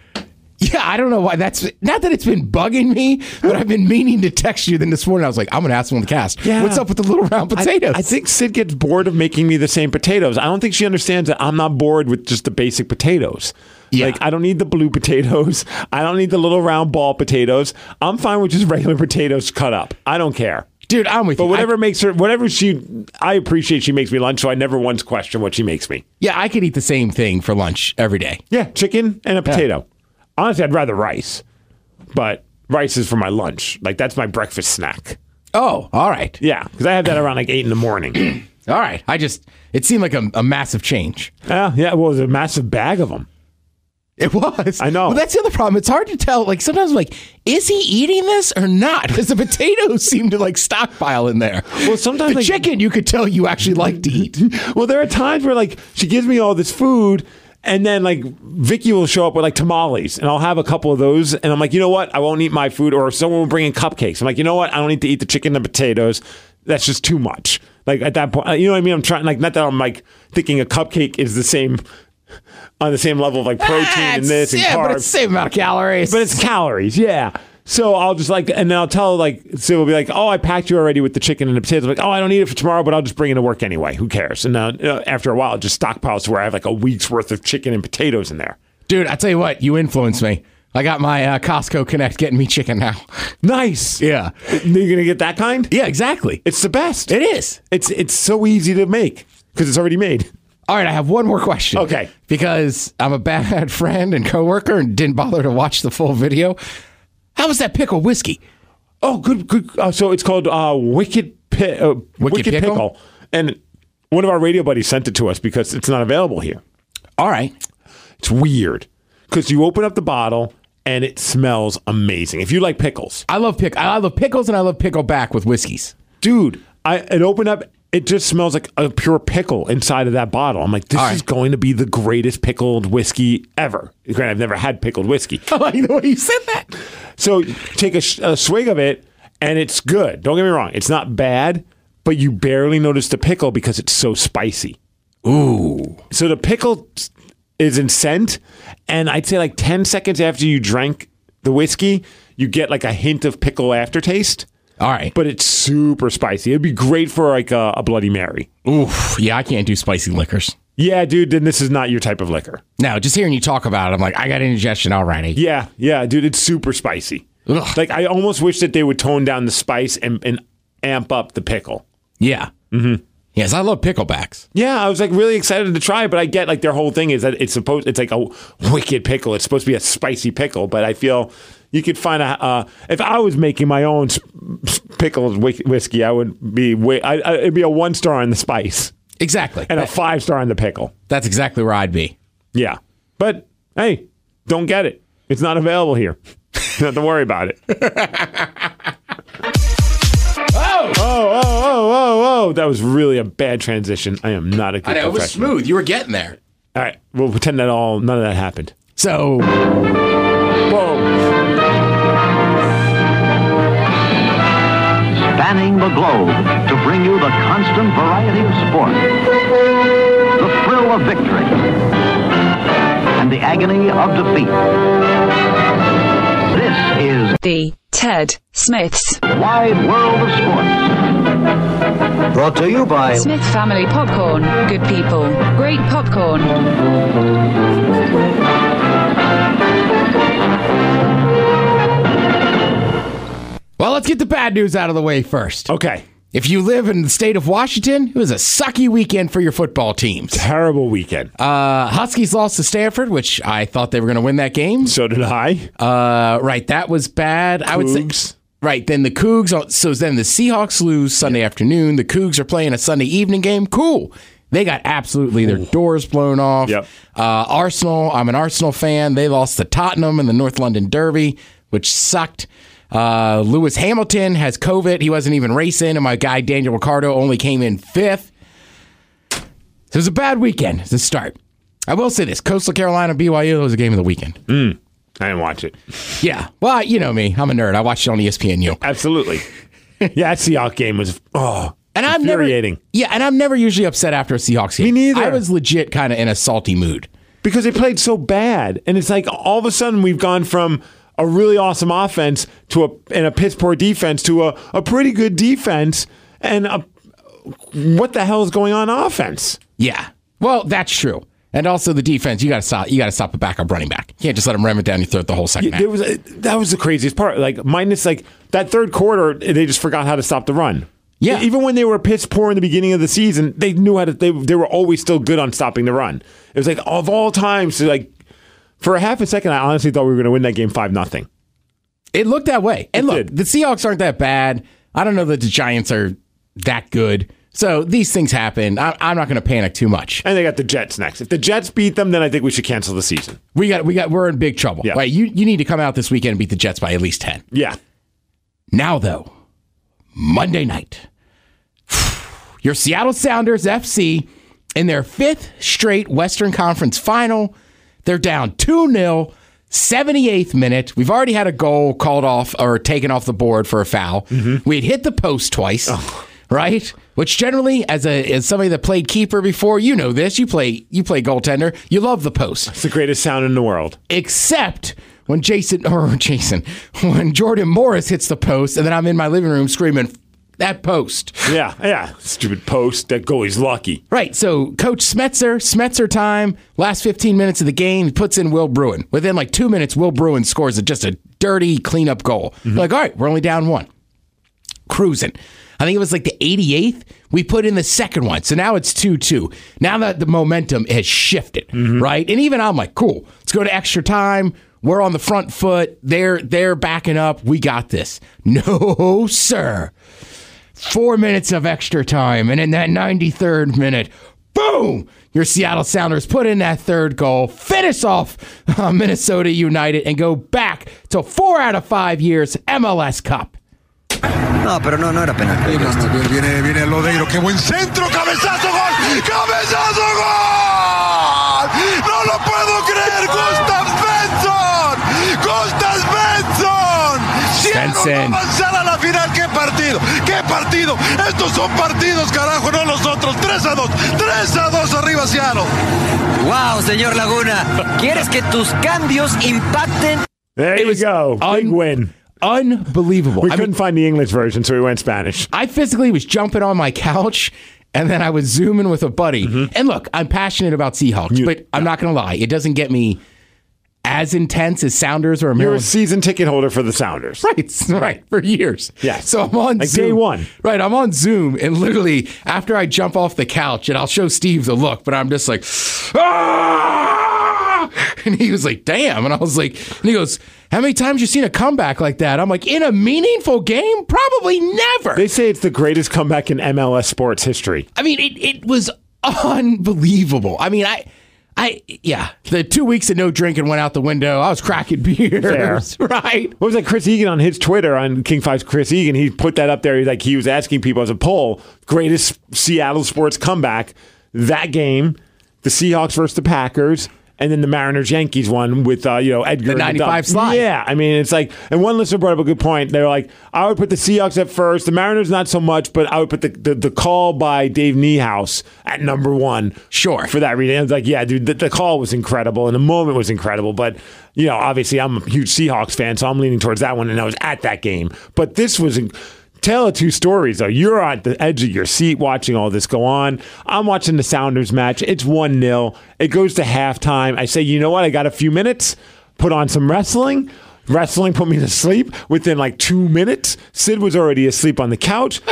Yeah, I don't know why that's not that it's been bugging me, but I've been meaning to text you. Then this morning I was like, I'm going to ask him on the cast. Yeah. What's up with the little round potatoes? I, I think Sid gets bored of making me the same potatoes. I don't think she understands that I'm not bored with just the basic potatoes. Yeah. Like, I don't need the blue potatoes. I don't need the little round ball potatoes. I'm fine with just regular potatoes cut up. I don't care. Dude, I'm with But you. whatever I, makes her, whatever she, I appreciate she makes me lunch, so I never once question what she makes me. yeah, I could eat the same thing for lunch every day. Yeah, chicken and a potato. Honestly, I'd rather rice, but rice is for my lunch. Like, that's my breakfast snack. Oh, all right. Yeah, because I have that around like eight in the morning. All right. I just, it seemed like a, a massive change. Yeah, yeah. Well, it was a massive bag of them. It was. I know. Well, that's the other problem. It's hard to tell. Like, sometimes I'm like, is he eating this or not? Because the potatoes seem to like stockpile in there. Well, sometimes, the like- chicken, you could tell you actually like to eat. Well, there are times where like she gives me all this food, and then like Vicky will show up with like tamales, and I'll have a couple of those, and I'm like, you know what? I won't eat my food. Or someone will bring in cupcakes. I'm like, you know what? I don't need to eat the chicken and potatoes. That's just too much. Like at that point, you know what I mean? I'm trying like not that I'm like thinking a cupcake is the same on the same level of like protein Ah, and it's- this and yeah, carbs. but it's the same amount of calories. But it's calories, yeah. So I'll just like, and then I'll tell like, Sid will be like, oh, I packed you already with the chicken and the potatoes. I'm like, oh, I don't need it for tomorrow, but I'll just bring it to work anyway. Who cares? And then uh, after a while, it just stockpiles to where I have like a week's worth of chicken and potatoes in there. Dude, I tell you what, you influenced me. I got my uh, Costco Connect getting me chicken now. Nice. Yeah. You're gonna get that kind? Yeah, exactly. It's the best. It is. It's it's so easy to make because it's already made. All right, I have one more question. Okay. Because I'm a bad friend and coworker and didn't bother to watch the full video. How was that pickle whiskey? Oh, good, good. Uh, so it's called uh, Wicked, Pi- uh, Wicked, Pickle? Pickle, and one of our radio buddies sent it to us because it's not available here. All right. It's weird because you open up the bottle and it smells amazing. If you like pickles, I love pick. I love pickles and I love pickleback with whiskeys. dude, I it opened up. It just smells like a pure pickle inside of that bottle. I'm like, this All is right. going to be the greatest pickled whiskey ever. Granted, I've never had pickled whiskey. I like the way you said that. So take a, sh- a swig of it, and it's good. Don't get me wrong; it's not bad, but you barely notice the pickle because it's so spicy. Ooh. So the pickle is in scent, and I'd say like ten seconds after you drank the whiskey, you get like a hint of pickle aftertaste. All right. But it's super spicy. It'd be great for like a, a Bloody Mary. Oof. Yeah, I can't do spicy liquors. Yeah, dude, then this is not your type of liquor. Now, just hearing you talk about it, I'm like, I got indigestion already. Yeah, yeah, dude, it's super spicy. Ugh. Like, I almost wish that they would tone down the spice and, and amp up the pickle. Yeah. Mm-hmm. Yes, I love picklebacks. Yeah, I was like really excited to try it, but I get like their whole thing is that it's supposed it's like a wicked pickle. It's supposed to be a spicy pickle, but I feel you could find a uh, if I was making my own sp- pickled whi- whiskey, I would be wi- I, I, it'd be a one star on the spice Exactly. and a five star on the pickle. That's exactly where I'd be. Yeah, but hey, don't get it. It's not available here. Don't have to worry about it. Oh! Oh, oh, oh, oh, oh. That was really a bad transition. I am not a good I know, it was professional. smooth. You were getting there. All right, we'll pretend that all, none of that happened. So, Whoa. Spanning the globe to bring you the constant variety of sport, the thrill of victory, and the agony of defeat. This is The Ted Smith's Wide World of Sports. Brought to you by Smith Family Popcorn. Good people, great popcorn. well, let's get the bad news out of the way first. Okay. If you live in the state of Washington, it was a sucky weekend for your football teams. Terrible weekend. Uh, Huskies lost to Stanford, which I thought they were going to win that game. So did I. Uh, right, that was bad. Cougs. I would say. Right, then the Cougs. So then the Seahawks lose Sunday yeah. afternoon. The Cougs are playing a Sunday evening game. Cool. They got absolutely their doors blown off. Yep. Uh, Arsenal, I'm an Arsenal fan. They lost to Tottenham in the North London Derby, which sucked. Uh, Lewis Hamilton has COVID. He wasn't even racing, and my guy Daniel Ricciardo only came in fifth. So it was a bad weekend to start. I will say this. Coastal Carolina, B Y U was a game of the weekend. Mm. I didn't watch it. Yeah. Well, you know me. I'm a nerd. I watched it on E S P N U. Absolutely. Yeah, that Seahawks game was oh, and I'm infuriating. Never, yeah, and I'm never usually upset after a Seahawks game. Me neither. I was legit kind of in a salty mood. Because they played so bad. And it's like all of a sudden we've gone from a really awesome offense to a and a piss poor defense to a, a pretty good defense. And a, what the hell is going on offense? Yeah. Well, that's true. And also the defense, you got to stop. You got to stop a backup running back. You can't just let him ram it down your throat the whole second half. There was a, that was the craziest part. Like minus like that third quarter, they just forgot how to stop the run. Yeah, even when they were piss poor in the beginning of the season, they knew how to. They they were always still good on stopping the run. It was like of all times, like for a half a second, I honestly thought we were going to win that game five nothing. It looked that way. And it look, did. The Seahawks aren't that bad. I don't know that the Giants are that good. So these things happen. I, I'm not going to panic too much. And they got the Jets next. If the Jets beat them, then I think we should cancel the season. We got, we got, we're in big trouble. Yeah. Right? You, you need to come out this weekend and beat the Jets by at least ten. Yeah. Now though, Monday night, your Seattle Sounders F C in their fifth straight Western Conference final. They're down two nil. seventy-eighth minute. We've already had a goal called off or taken off the board for a foul. Mm-hmm. We had hit the post twice. Oh. Right? Which generally, as a as somebody that played keeper before, you know this. You play you play goaltender. You love the post. It's the greatest sound in the world. Except when Jason or Jason, when Jordan Morris hits the post, and then I'm in my living room screaming, that post. Yeah, yeah. Stupid post. That goalie's lucky. Right. So Coach Smetzer, Smetzer time, last fifteen minutes of the game, he puts in Will Bruin. Within like two minutes, Will Bruin scores a, just a dirty cleanup goal. Mm-hmm. Like, all right, we're only down one. Cruising. I think it was like the eighty-eighth. We put in the second one. So now it's two two. Now that the momentum has shifted, mm-hmm. right? And even I'm like, cool, let's go to extra time. We're on the front foot. They're they're backing up. We got this. No, sir. Four minutes of extra time. And in that ninety-third minute, boom, your Seattle Sounders put in that third goal, finish off uh, Minnesota United, and go back to four out of five years M L S Cup. No, pero no, no era penal. Viene, viene Lodeiro, qué buen centro, cabezazo, gol, cabezazo, gol. No lo puedo creer, Gustav Svensson, Gustav Svensson. Svensson. Avanzar a la final, qué partido, qué partido. Estos son partidos, carajo, no los otros. tres a dos, tres a dos arriba Seattle. Wow, señor Laguna, ¿quieres que tus cambios impacten? There it you was go, big un- win. Unbelievable. We I couldn't mean, find the English version, so we went Spanish. I physically was jumping on my couch, and then I was zooming with a buddy. Mm-hmm. And look, I'm passionate about Seahawks, you, but I'm not going to lie. It doesn't get me as intense as Sounders or You're Maryland. a season ticket holder for the Sounders. Right, right, for years. Yeah. So I'm on like Zoom. day one. Right, I'm on Zoom, and literally, after I jump off the couch, and I'll show Steve the look, but I'm just like, ah! And he was like, damn. And I was like, and he goes, how many times you seen a comeback like that? I'm like, in a meaningful game? Probably never. They say it's the greatest comeback in M L S sports history. I mean, it, it was unbelievable. I mean, I, I, yeah, the two weeks of no drinking went out the window. I was cracking beers, Fair. right? What was that? Chris Egan on his Twitter, on King Five's Chris Egan, he put that up there. He's like, he was asking people as a poll, greatest Seattle sports comeback. That game, the Seahawks versus the Packers, and then the Mariners-Yankees one with, uh, you know, Edgar. The ninety-five slide. Yeah, I mean, it's like, and one listener brought up a good point. They were like, I would put the Seahawks at first, the Mariners not so much, but I would put the, the, the call by Dave Niehaus at number one. Sure. For that reason. I was like, yeah, dude, the, the call was incredible, and the moment was incredible, but, you know, obviously I'm a huge Seahawks fan, so I'm leaning towards that one, and I was at that game. But this was... Tale of two stories, though. You're at the edge of your seat watching all this go on. I'm watching the Sounders match. It's one nil. It goes to halftime. I say, you know what? I got a few minutes. Put on some wrestling. Wrestling put me to sleep within like two minutes. Sid was already asleep on the couch.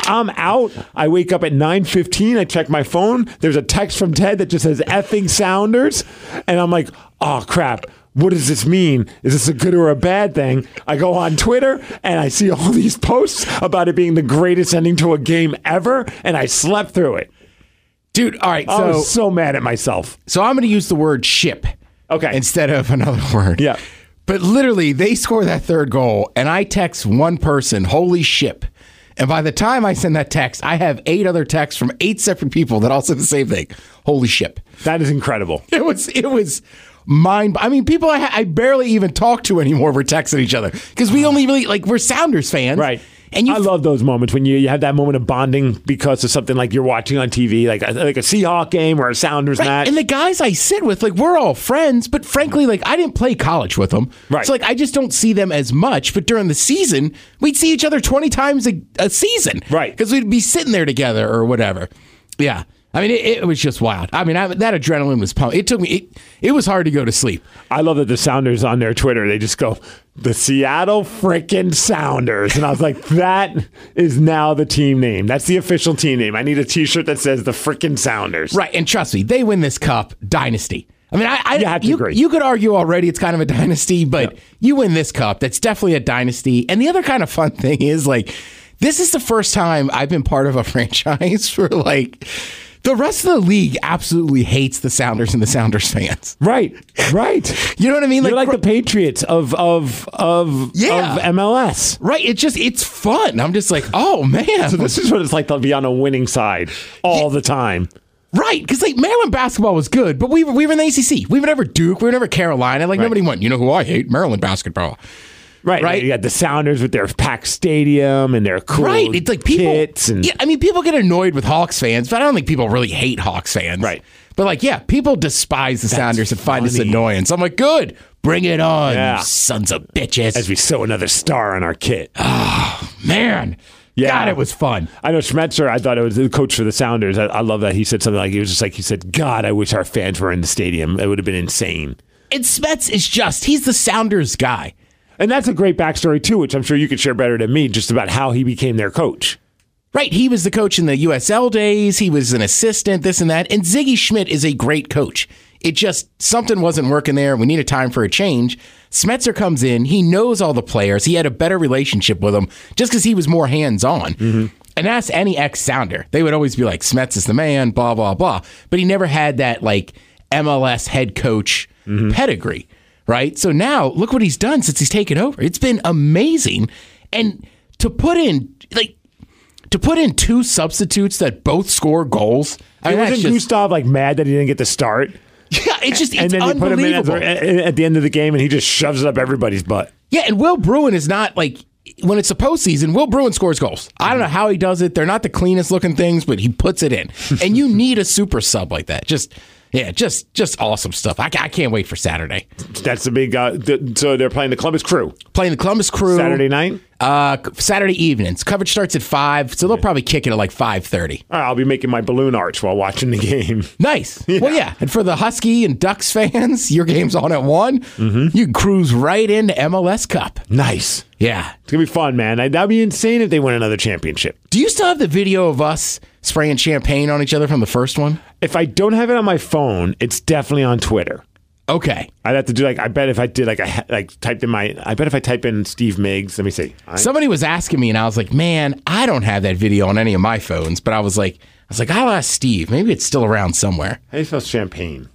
I'm out. I wake up at nine fifteen. I check my phone. There's a text from Ted that just says effing Sounders. And I'm like, oh, crap. What does this mean? Is this a good or a bad thing? I go on Twitter and I see all these posts about it being the greatest ending to a game ever, and I slept through it. Dude, all right. So, I was so mad at myself. So I'm going to use the word ship okay. instead of another word. Yeah. But literally, they score that third goal, and I text one person, holy ship. And by the time I send that text, I have eight other texts from eight separate people that all said the same thing. Holy ship. That is incredible. It was, it was... Mind, I mean, people I, I barely even talk to anymore. We're texting each other because we only really like we're Sounders fans, right? And you I love those moments when you, you have that moment of bonding because of something like you're watching on T V, like a, like a Seahawk game or a Sounders right. match. And the guys I sit with, like we're all friends, but frankly, like I didn't play college with them, right? So like I just don't see them as much. But during the season, we'd see each other twenty times a, a season, right? Because we'd be sitting there together or whatever. Yeah. I mean, it, it was just wild. I mean, I, that adrenaline was pumped. It took me, it, it was hard to go to sleep. I love that the Sounders on their Twitter, they just go, the Seattle frickin' Sounders. And I was like, that is now the team name. That's the official team name. I need a t-shirt that says the frickin' Sounders. Right. And trust me, they win this cup, dynasty. I mean, I, I you, have to you, agree. you could argue already it's kind of a dynasty, but yeah. you win this cup. That's definitely a dynasty. And the other kind of fun thing is, like, this is the first time I've been part of a franchise for, like... The rest of the league absolutely hates the Sounders and the Sounders fans. Right, right. You know what I mean? You're like, like the Patriots of of of, yeah. of M L S. Right. It's just, it's fun. I'm just like, oh, man. So this is what it's like to be on a winning side all yeah. the time. Right, because like Maryland basketball was good, but we were, we were in the A C C. We were never Duke. We were never Carolina. Like right. nobody went, you know who I hate? Maryland basketball. Right, right. You got the Sounders with their packed stadium and their cool right. It's like people, kits. And, yeah, I mean, people get annoyed with Hawks fans, but I don't think people really hate Hawks fans. Right. But like, yeah, people despise the That's Sounders and find funny. us annoyance. I'm like, good, bring it on, yeah. you sons of bitches. As we sew another star on our kit. Oh, man. Yeah. God, it was fun. I know Schmetzer, I thought it was the coach for the Sounders. I, I love that. He said something like, he was just like, he said, God, I wish our fans were in the stadium. It would have been insane. And Smets is just, he's the Sounders guy. And that's a great backstory, too, which I'm sure you could share better than me, just about how he became their coach. Right. He was the coach in the U S L days. He was an assistant, this and that. And Ziggy Schmidt is a great coach. It just, something wasn't working there. We needed time for a change. Smetzer comes in. He knows all the players. He had a better relationship with them just because he was more hands-on. Mm-hmm. And ask any ex-Sounder. They would always be like, Smets is the man, blah, blah, blah. But he never had that, like, M L S head coach mm-hmm. pedigree. Right? So now, look what he's done since he's taken over. It's been amazing. And to put in, like, to put in two substitutes that both score goals. I mean, wasn't just, Gustav, like, mad that he didn't get the start? Yeah, it's just, it's and then they put him in at the, at the end of the game, and he just shoves it up everybody's butt. Yeah, and Will Bruin is not, like, when it's the postseason, Will Bruin scores goals. I don't know how he does it. They're not the cleanest looking things, but he puts it in. And you need a super sub like that. Just... Yeah, just just awesome stuff. I, I can't wait for Saturday. That's the big. Uh, th- so they're playing the Columbus Crew. Playing the Columbus Crew Saturday night. Uh, Saturday evenings. Coverage starts at five, so they'll probably kick it at like five thirty. All right, I'll be making my balloon arch while watching the game. Nice. Yeah. Well, yeah, and for the Husky and Ducks fans, your game's on at one. Mm-hmm. You can cruise right into M L S Cup. Nice. Yeah, it's gonna be fun, man. That'd be insane if they win another championship. Do you still have the video of us spraying champagne on each other from the first one? If I don't have it on my phone, it's definitely on Twitter. Okay. I'd have to do like, I bet if I did like, I like typed in my, I bet if I type in Steve Miggs, let me see. I, Somebody was asking me and I was like, man, I don't have that video on any of my phones, but I was like, I was like, I'll ask Steve. Maybe it's still around somewhere. How do you spell champagne?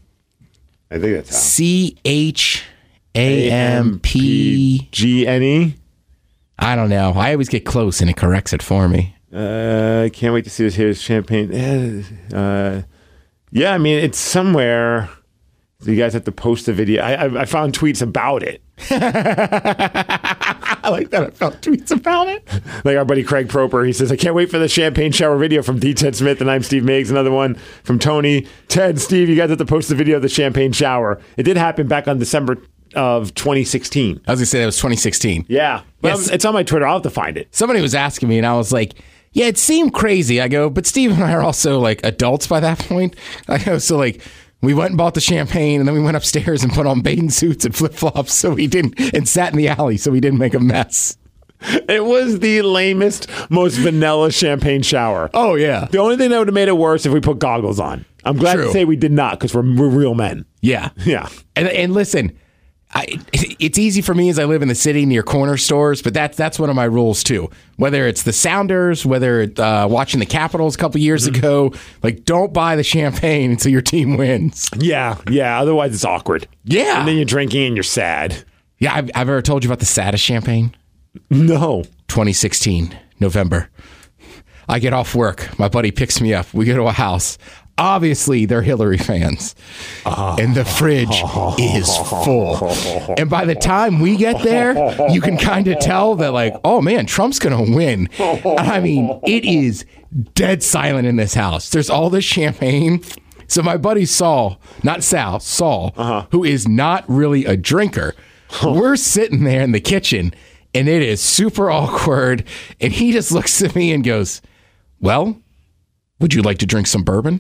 I think that's how. C H A M P G N E? I don't know. I always get close and it corrects it for me. Uh, I can't wait to see this here's champagne. Uh, yeah, I mean, it's somewhere. You guys have to post a video. I, I, I found tweets about it. I like that. I found tweets about it. Like our buddy Craig Proper, he says, I can't wait for the champagne shower video from D. Ted Smith, and I'm Steve Miggs. Another one from Tony. Ted, Steve, you guys have to post the video of the champagne shower. It did happen back on December of twenty sixteen. I was going to say that was twenty sixteen. Yeah. Well, yes. It's on my Twitter. I'll have to find it. Somebody was asking me, and I was like, yeah, it seemed crazy. I go, but Steve and I are also like adults by that point. I go, so like, we went and bought the champagne, and then we went upstairs and put on bathing suits and flip-flops so we didn't, and sat in the alley so we didn't make a mess. It was the lamest, most vanilla champagne shower. Oh, yeah. The only thing that would have made it worse if we put goggles on. I'm glad True. to say we did not because we're, we're real men. Yeah. Yeah. And, and listen, I, it's easy for me as I live in the city near corner stores, but that's that's one of my rules too. Whether it's the Sounders, whether it's uh, watching the Capitals a couple years mm-hmm. ago, like don't buy the champagne until your team wins. Yeah, yeah. Otherwise, it's awkward. Yeah. And then you're drinking and you're sad. Yeah, I've, I've ever told you about the saddest champagne? No. twenty sixteen, November. I get off work. My buddy picks me up. We go to a house. Obviously, they're Hillary fans. Uh, and the fridge uh, is full. And by the time we get there, you can kind of tell that, like, oh, man, Trump's going to win. I mean, it is dead silent in this house. There's all this champagne. So my buddy Saul, not Sal, Saul, uh-huh. who is not really a drinker, we're sitting there in the kitchen, and it is super awkward. And he just looks at me and goes, well, would you like to drink some bourbon?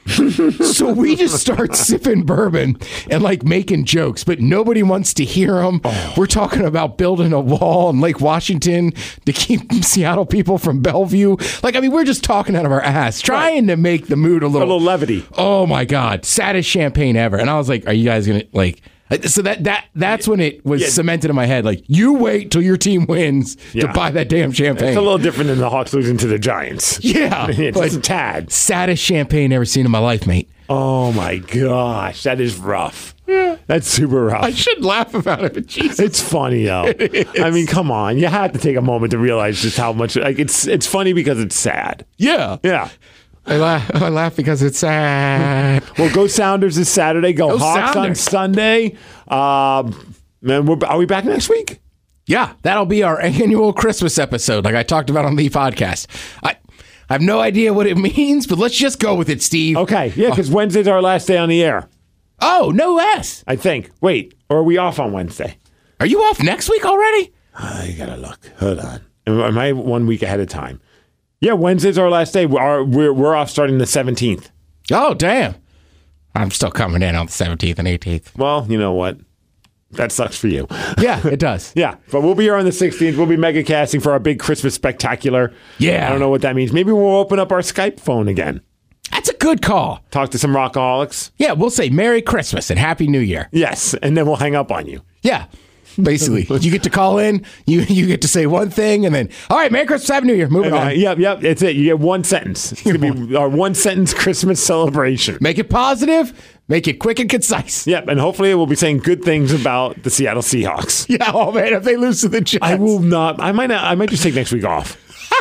So we just start sipping bourbon and like making jokes, but nobody wants to hear them. Oh. We're talking about building a wall in Lake Washington to keep Seattle people from Bellevue. Like, I mean, we're just talking out of our ass, trying right. to make the mood a little, a little levity. Oh my God. Saddest champagne ever. And I was like, are you guys going to like, so that that that's when it was yeah. cemented in my head. Like, you wait till your team wins yeah. to buy that damn champagne. It's a little different than the Hawks losing to the Giants. Yeah. It's just a tad. Saddest champagne ever seen in my life, mate. Oh, my gosh. That is rough. Yeah. That's super rough. I should laugh about it, but Jesus. It's funny, though. I mean, come on. You have to take a moment to realize just how much. Like, it's it's funny because it's sad. Yeah. Yeah. I laugh, I laugh because it's sad. Well, go Sounders this Saturday. Go, go Hawks Sounders. on Sunday. Um, man, we're, are we back next week? Yeah, that'll be our annual Christmas episode, like I talked about on the podcast. I, I have no idea what it means, but let's just go with it, Steve. Okay, yeah, because Wednesday's our last day on the air. Oh, no S. I think. Wait, or are we off on Wednesday? Are you off next week already? I gotta look. Hold on. Am I one week ahead of time? Yeah, Wednesday's our last day. We're, we're, we're off starting the seventeenth. Oh, damn. I'm still coming in on the seventeenth and eighteenth. Well, you know what? That sucks for you. Yeah, it does. Yeah, but we'll be here on the sixteenth. We'll be mega casting for our big Christmas spectacular. Yeah. I don't know what that means. Maybe we'll open up our Skype phone again. That's a good call. Talk to some rockaholics. Yeah, we'll say Merry Christmas and Happy New Year. Yes, and then we'll hang up on you. Yeah. Basically, you get to call in, you you get to say one thing, and then, all right, Merry Christmas, Happy New Year, moving on. Yep, yep, it's it. You get one sentence. It's going to be our one sentence Christmas celebration. Make it positive, make it quick and concise. Yep, and hopefully we'll be saying good things about the Seattle Seahawks. Yeah, oh man, if they lose to the Jets. I will not, I might not, I might just take next week off.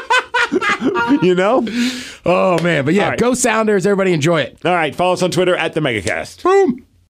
You know? Oh man, but yeah, right. Go Sounders, everybody enjoy it. All right, follow us on Twitter at the Megacast. Boom.